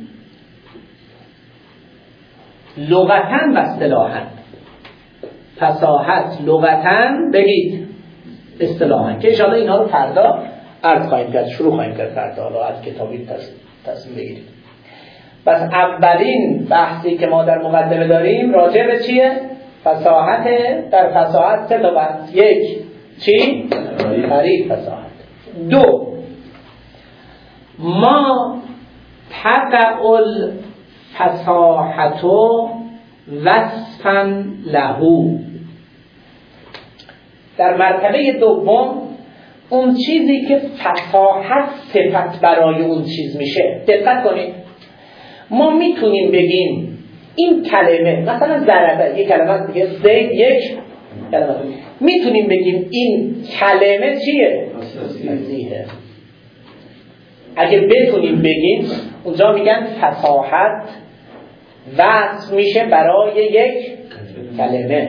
لغتاً و اصطلاحاً. فصاحت لغتاً بگید، اصطلاحاً، که انشاءالله اینها رو فردا عرض خواهیم کرد، شروع خواهیم کرد فردا. حالا از کتابی تصمیم بگیرید. پس اولین بحثی که ما در مقدمه داریم راجع به چیه؟ فصاحت. در فصاحت سه تا بحث. یک، چی؟ تعریف فصاحت. دو، ما تقع الفصاحت وصفا لهو. در مرتبه دوم اون چیزی که فصاحت صفت برای اون چیز میشه. دقت کنید، ما میتونیم بگیم این کلمه مثلا ضربه یک کلمه دیگه، زید یک کلمه، میتونیم بگیم این کلمه چیه؟ فصیحه. اگه بتونیم بگیم اونجا میگن فصاحت وصف میشه برای یک کلمه.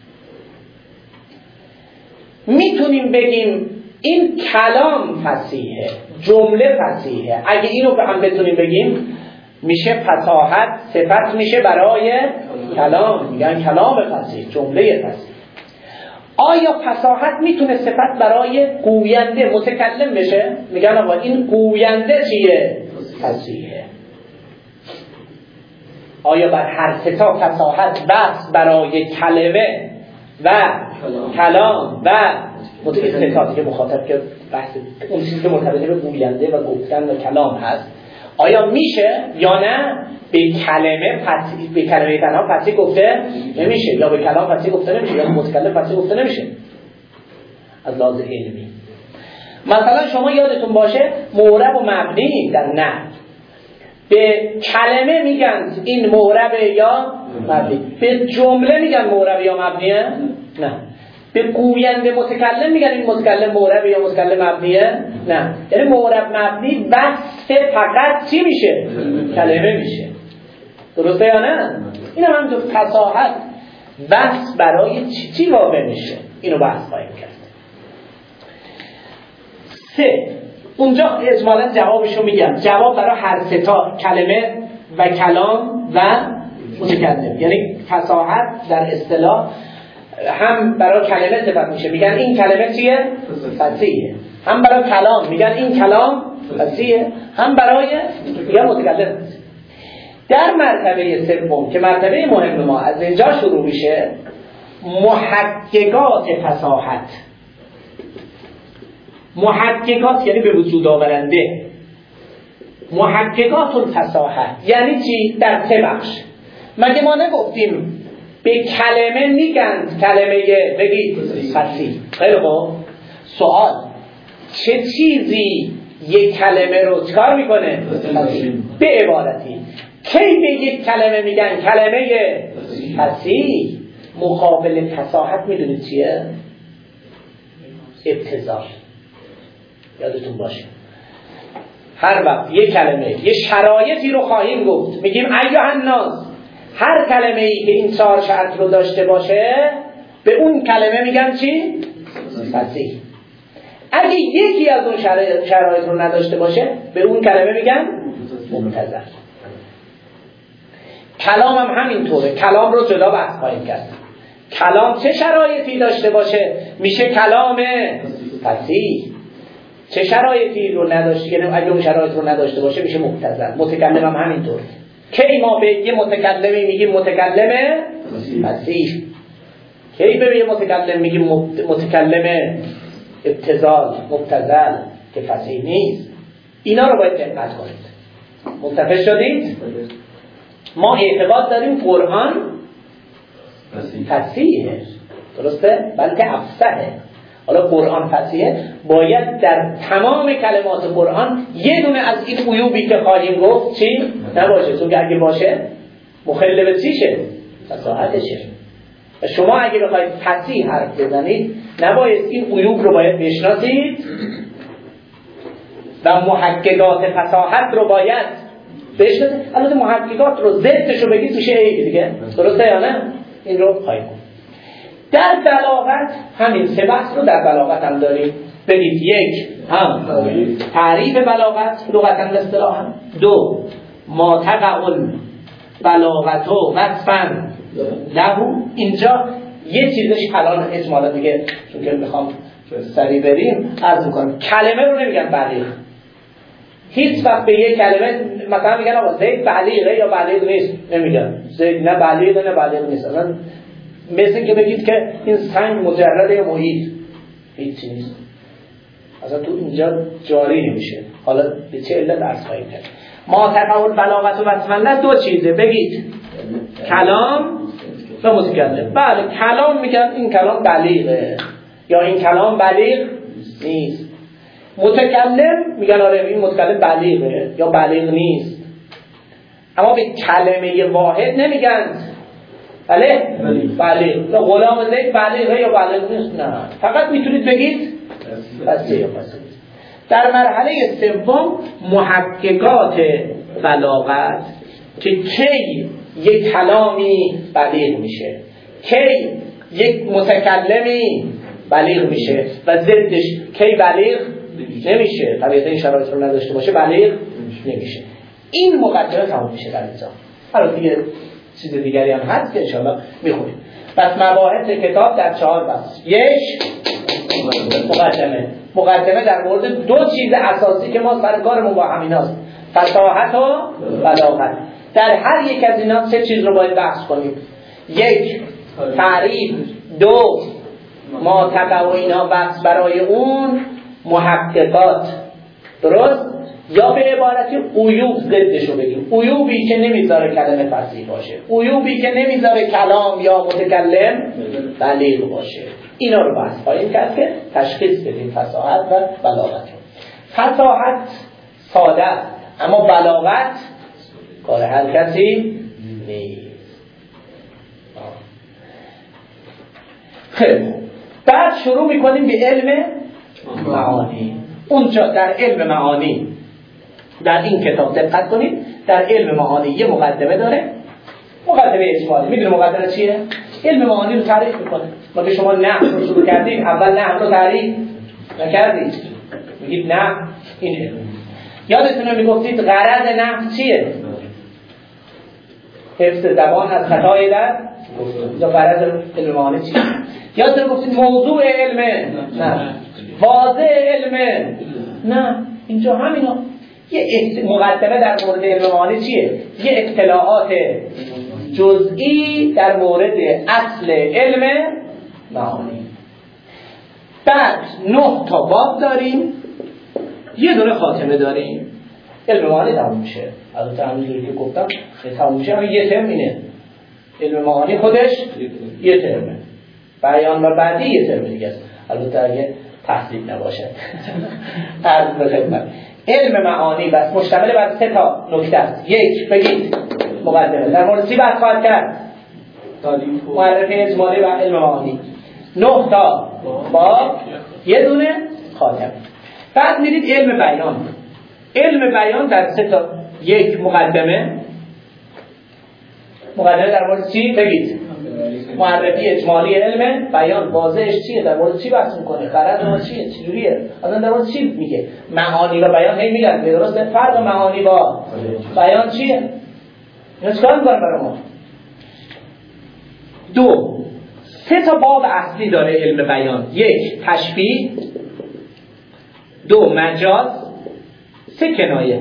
میتونیم بگیم این کلام فصیحه، جمله فصیحه. اگه اینو به هم بتونیم بگیم میشه فصاحت صفت میشه برای کلام، میگن کلام فصیح، جمله فصیح. آیا فصاحت میتونه صفت برای گوینده متکلم بشه؟ میگن آقا این گوینده چیه؟ فصیحه. آیا بر هر ستا فصاحت بس برای کلمه و کلام و متکلم که مخاطب که بحث اون چیزی که مرتبط به گوینده و گفتن و کلام هست، آیا میشه یا نه به کلمه فصیح، به کلمه تنها فصیح گفته نمیشه، یا به کلام فصیح گفته نمیشه، یا به متکلم فصیح گفته نمیشه از لحاظ علمی. مثلا شما یادتون باشه معرب و مبنی در نحو به کلمه میگن این معربه یا مبنی، به جمله میگن معربه یا مبنیه؟ نه. به گوینده متکلم میگن این متکلم معربه یا متکلم مبنیه؟ نه. یعنی معرب مبنی وصف فقط چی میشه؟ کلمه میشه. درسته یا نه؟ این هم همینطور فصاحت وصف برای چی چی واقع میشه؟ اینو بحث خواهیم کرد. سه، اونجا اجمالا جوابشو میگم. جواب برای هر سه تا کلمه و کلام و متکلم، یعنی فصاحت در اصطلاح هم برای کلمه صفت میشه، میگن این کلمه چیه؟ فصیحه. هم برای کلام میگن این کلام فصیحه، هم برای یا متکلم. در مرتبه سوم که مرتبه مهم ما از اینجا شروع میشه، محققات فصاحت. محققات یعنی به وجود آورنده. محققات الفصاحت یعنی چی؟ در سه بخش. مگه ما نگفتیم به کلمه میگن کلمه بگید فصیح؟ خیلی خوب. سوال، چه چیزی یک کلمه رو چکار میکنه؟ به عبارتی کی به یک کلمه میگن کلمه فصیح؟ مقابل فصاحت میدونید چیه؟ ابتذال. یادتون باشه هر وقت یک کلمه یه شرایطی رو خواهیم گفت، میگیم ایها الناس، هر کلمه ای که این چهار شرط رو داشته باشه به اون کلمه میگن چی؟ فصیح. اگه یکی از اون شرایط رو نداشته باشه به اون کلمه میگن مبتذل. کلام هم همینطوره. کلام رو جدا بحث خواهیم کرد. کلام چه شرایطی داشته باشه میشه کلام فصیح، چه شرایطی رو نداشته، یعنی اگه اون شرایط رو نداشته باشه میشه مبتذل. متکلم هم همینطور. کی ما به یه متکلمی میگیم متکلم فصیح، کی به یه متکلم میگیم متکلم ابتذال مبتذل که فصیح نیست. اینا رو باید دقت کنید. متفق شدید؟ ما اعتقاد داریم قرآن فصیحه، درسته؟ بلکه افصحه. حالا قرآن فصیحه، باید در تمام کلمات قرآن یه دونه از این عیوبی که خواهیم گفت چی؟ نباشه. چون اگه باشه مخل به چیشه؟ فصاحتشه. شما اگه بخواید فصیح حرف بزنید نباید این عیوب رو باید بشناسید و محققات فصاحت رو باید بشناسید. البته محققات رو ضدش رو بگید میشه عیب دیگه، درسته یا نه؟ این رو خواهیم گفت. در بلاغت همین سه بحث رو در بلاغت هم داریم. بگید یک، هم تعریف بلاغت لغتا و اصطلاحا. دو، ما تقع بلاغت و وصفا لهو. اینجا یه چیزش الان اجمالا دیگه چون که میخوام سریع بریم عرض میکنم، کلمه رو نمیگن بلیغ. هیچ وقت به یک کلمه مثلا میگن آقا زید بلیغه یا بلیغ نیست، نمیگن زید نه بلیغه نه بلیغ نیست. اصلا مثل که بگید که این سنگ مجرد محیط، هیچ نیست. اصلا تو اینجا جاری نمیشه. حالا به چه علت درس خواهیم کرد. ما تقول بلاغت و وصفا، دو چیزه. بگید کلام و متکلم. بله کلام میگن این کلام بلیغه یا این کلام بلیغ نیست. متکلم میگن آره این متکلم بلیغه یا بلیغ نیست. اما به کلمه واحد نمیگن بله بلیغ یا غلام زید بلیغه یا بلیغ نیست. نه فقط میتونید بگید بسیه یا بسیه. در مرحله سوم محققات بلاغت که کی یک کلامی بلیغ میشه، کی یک متکلمی بلیغ میشه و ضدش کی بلیغ نمیشه، طبیعتا این شرایط رو نداشته باشه بلیغ نمیشه. این مقدمه تموم میشه در اینجا. حالا دیگه چیز دیگری هم هست که انشاءالله میخونیم. پس مباحث کتاب در چهار بحث. یک مقدمه. مقدمه در مورد دو چیز اساسی که ما سر کارمون با همین هست، فصاحت و بلاغت. در هر یک از اینا سه چیز رو باید بحث کنیم. یک تعریف، دو ما تبع و اینا بحث برای اون محققات، درست؟ یا به عبارتی عیوب ضدش رو بگیم. عیوبی که نمیذاره کلمه فصیح باشه، عیوبی که نمیذاره کلام یا متکلم بلیغ باشه. اینا رو بحث خواهیم کرد که تشخیص بدیم فصاحت و بلاغت رو. فصاحت ساده است اما بلاغت کار هر کسی نیست. خیلی بعد شروع میکنیم به علم معانی. اونجا در علم معانی در این کتاب دقت کنید، در علم معانی یه مقدمه داره، مقدمه اجمالی. میدونه مقدمه چیه؟ علم معانی رو تعریف میکنه. ما به شما نحو رو شروع کردیم، اول نحو رو تعریف نکردید، میگید نحو این علم. یادتونه میگفتید غرض نحو چیه؟ حفظ زبان از خطای در یا غرض علم معانی چیه؟ یادتونه گفتید موضوع علمه؟ نه. واضح علمه؟ نه. اینجا همینا یه مقدمه در مورد علم معانی چیه؟ یه اطلاعات جزئی در مورد اصل علم معانی. بعد نه تا باب داریم، یه دونه خاتمه داریم. علم معانی تموم میشه. البته همینجوری که گفتم تموم میشه، اما یه ترم اینه. علم معانی خودش یه ترمه. بیان و بعدی یه ترم دیگه است. البته اگه تحصیل نباشه. عرض به خدمت. علم معانی بس مشتمل بر سه تا نکته است. یک بگید مقدمه. در مورد چی بحث خواهد کرد؟ معرفی اجمالی و علم معانی. نه تا باب، یه دونه خاتمه. بعد میرید علم بیان. علم بیان در سه تا. یک مقدمه. مقدمه در مورد چی؟ بگید. معرفی اجمالی علم بیان، واضحش چیه، در مورد چی بحث میکنه، غرض ما چیه، چجوریه، اصلا در مورد چی میگه. معانی و بیان هی میگن درسته، فرق معانی با بیان چیه؟ اینا چیکار میکنه برای ما؟ دو سه تا باب اصلی داره علم بیان. یک تشبیه، دو مجاز، سه کنایه.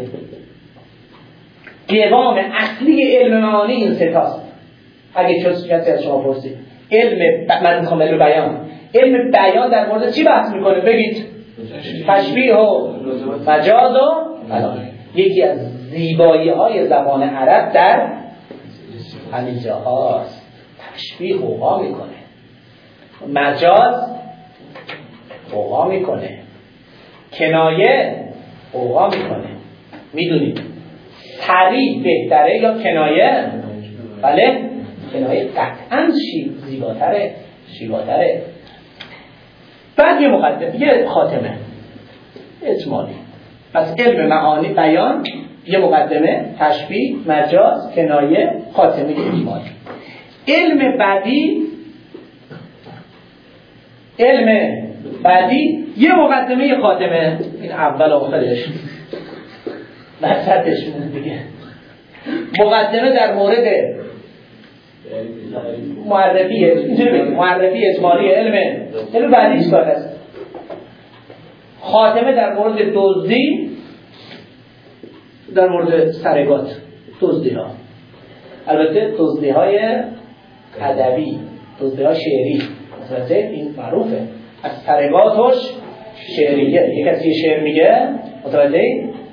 قوام اصلی علم معانی این سه تاست. اگه کسی از شما پرسید علم ب... من میخوام علم بیان، علم بیان در مورد چی بحث میکنه؟ بگید. تشبیه و مجاز و بیان. یکی از زیبایی های زبان عرب در همین جاهاست. تشبیه اوقا میکنه، مجاز اوقا میکنه، کنایه اوقا میکنه. میدونید تعریف بهتره یا کنایه؟ بله کنایه قطعاً شی زیباتره، شیواتره. بعد یه مقدمه، یه خاتمه اجمالی. پس علم معانی بیان، یه مقدمه، تشبیه، مجاز، کنایه، خاتمه اجمالی. علم بعدی، علم بعدی یه مقدمه، یه خاتمه. این اول آخرش وسطش دیگه. مقدمه در مورد معرفی، اینجوری بگیم معرفی اجمالی علم علم بعدی چیکار است؟ خاتمه در مورد دزدی، در مورد سرقات، دزدی ها. البته دزدی های ادبی، دزدی ها شعری، مثلا این معروفه. از سرقاتش شعریه. یک کسی شعر میگه متوجه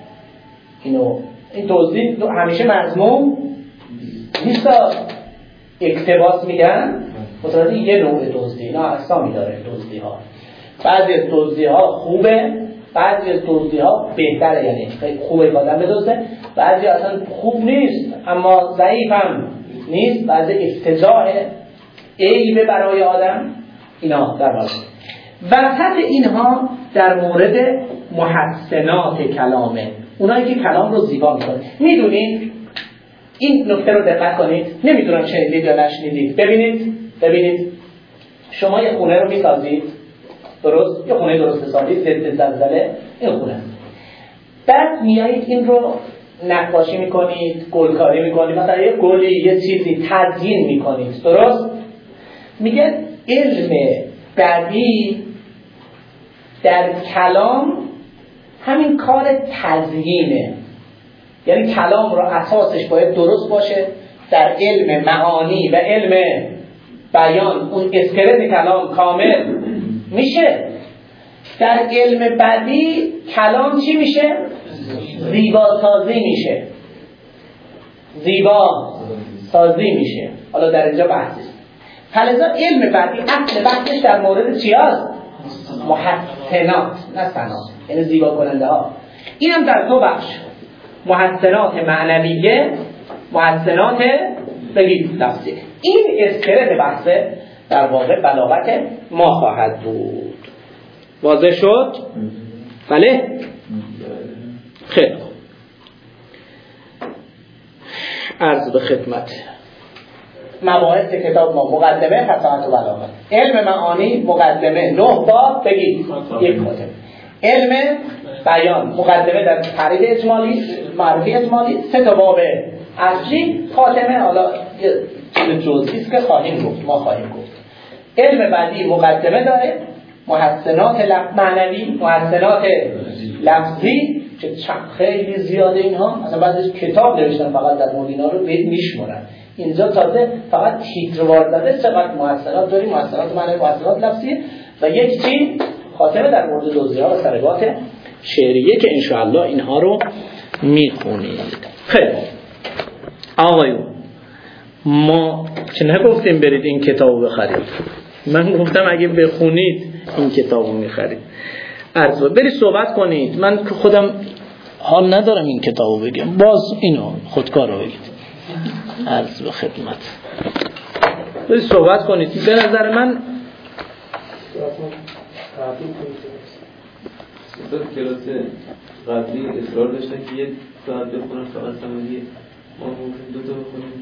اینو، این دزدی همیشه مضمون نیست. اقتباس میگن، متوجه یه نوع دزدی، اینا اقسامی داره دزدی ها. بعضی از دزدی ها خوبه، بعضی از دزدی ها بهتره، یعنی خوبه که آدم بدزده، بعضی اصلا خوب نیست اما ضعیف هم نیست، بعضی افتضاح عیبه برای آدم. اینا در مورد وسط اینها در مورد محسنات کلامه، اونایی که کلام رو زیبا میکنه. میدونید این نکته رو دقت کنید، نمیدونم شنیدید یا نشنیدید. ببینید ببینید شما یه خونه رو میسازید، درست؟ یه خونه درست حسابی ضد زلزله، این خونه است. بعد میایید این رو نقاشی میکنید، گلکاری میکنید، مثلا یه گلی یه چیزی تزیین میکنید، درست؟ میگه علم بدی در کلام همین کار تزیینه، یعنی کلام رو اساسش باید درست باشه، در علم معانی و علم بیان اون اسکلت کلام کامل میشه. در علم بدی کلام چی میشه؟ زیبا سازی میشه، زیبا سازی میشه. حالا در اینجا بحثی است. فلذا علم بدی اصل بحثش در مورد چی هست؟ محسنات، نه سنات، یعنی زیبا کننده ها. این هم در دو بخش، محسنات معنویه، محسنات بگید لفظی. این اسکلت بحثه در واقع بلاغت ما خواهد بود. واضح شد؟ بله؟ خیلی خوب. عرض به خدمت مباحث کتاب ما: مقدمه، فصاحت و بلاغت. علم معانی مقدمه نه باب، بگید یک خاتمه. علم بیان مقدمه در تعریف اجمالی، معرفی اجمالی، سه تا باب اصلی، خاتمه حالا یه چیز جزئی است که خواهیم گفت، ما خواهیم گفت. علم بعدی مقدمه داره، محسنات معنوی، محسنات لفظی که خیلی زیاده اینها، اصلا بعضی کتاب نوشتن فقط در مورد اینا رو میشمرن. اینجا تازه فقط تیتروار داده چقدر محسنات داریم، محسنات معنوی، محسنات لفظی، و یک چیز خاتمه در مورد دزدی‌ها و سرقات شعریه که انشاءالله اینها رو میخونید. خیلی آقایون، ما چه نگفتیم برید این کتابو بخرید، من گفتم اگه بخونید این کتابو میخرید. عرض برید صحبت کنید، من که خودم حال ندارم این کتابو بگم، باز اینو خودکار رو بگید. عرض به خدمت برید صحبت کنید. به نظر من در کلاس قبلی اصرار داشتن که یک ساعت بخونم فقط سماعی، ما ممکن دو تا بخونیم.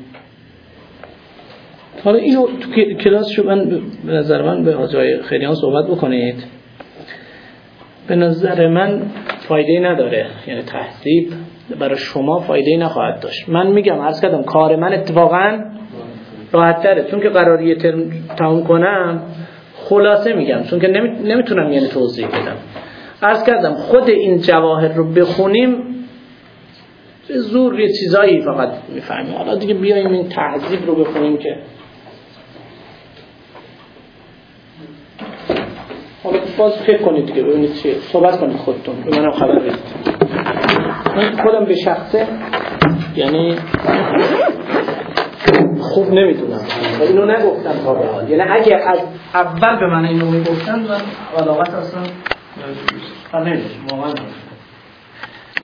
حالا اینو تو کلاسشو من به نظر من به آجای خیلیان صحبت بکنید. به نظر من فایده نداره، یعنی تحصیل برای شما فایده نخواهد داشت. من میگم عرض کردم کار من اتفاقا راحت تره، چون که قرار یه ترم تموم کنم خلاصه میگم، چون که نمی... نمیتونم یعنی توضیح بدم. عرض کردم خود این جواهر رو بخونیم زور یه چیزایی فقط میفهمیم، حالا دیگه بیایم این تهذیب رو بخونیم که حالا باز فکر کنید دیگه، ببینید چیه، صحبت کنید خودتون، به منم خبر بدید. من خودم به شخصه یعنی خوب نمیدونم و اینو نگفتم تا به حال، یعنی اگه از اول به من اینو میگفتن من علاقت اصلا نمیدونم واقعا.